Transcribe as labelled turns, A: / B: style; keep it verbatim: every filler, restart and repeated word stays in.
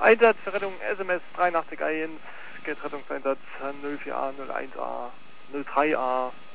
A: Einsatz für Rettung S M S drei acht eins, geht Rettungseinsatz null vier A null eins A null drei A